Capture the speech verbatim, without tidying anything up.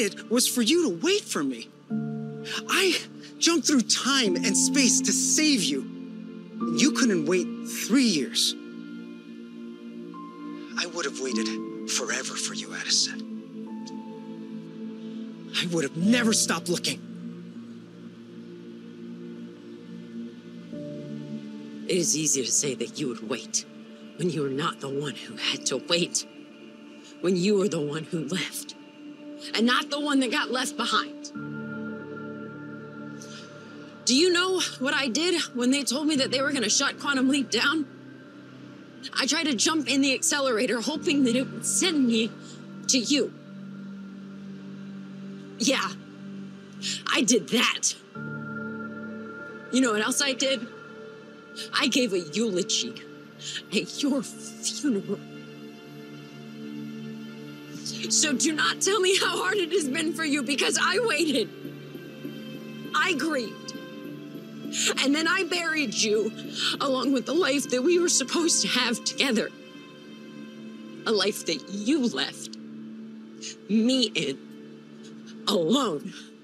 did was for you to wait for me. I jumped through time and space to save you. You couldn't wait three years. I would have waited forever for you, Addison. I would have never stopped looking. It is easy to say that you would wait when you were not the one who had to wait. When you were the one who left, and not the one that got left behind. Do you know what I did when they told me that they were going to shut Quantum Leap down? I tried to jump in the accelerator, hoping that it would send me to you. Yeah, I did that. You know what else I did? I gave a eulogy at your funeral. So do not tell me how hard it has been for you, because I waited. I grieved. And then I buried you along with the life that we were supposed to have together. A life that you left me in alone.